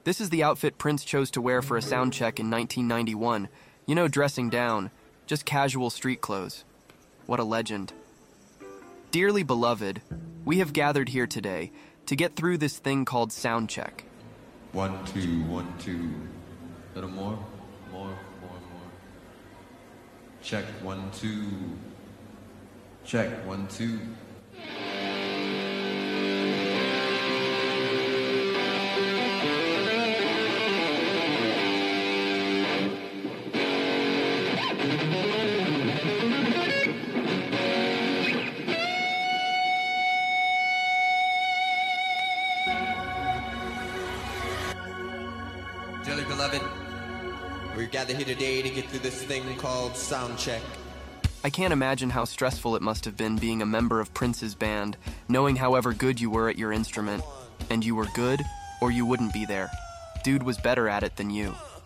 This is the outfit Prince chose to wear for a sound check in 1991. You know, dressing down. Just casual street clothes. What a legend. Dearly beloved, we have gathered here today to get through this thing called sound check. 1, 2, 1, 2. Little more. Check 1, 2. Check 1, 2. Dearly beloved, we're gathered here today to get through this thing called sound check. I can't imagine how stressful it must have been being a member of Prince's band, knowing however good you were at your instrument. And you were good, or you wouldn't be there. Dude was better at it than you.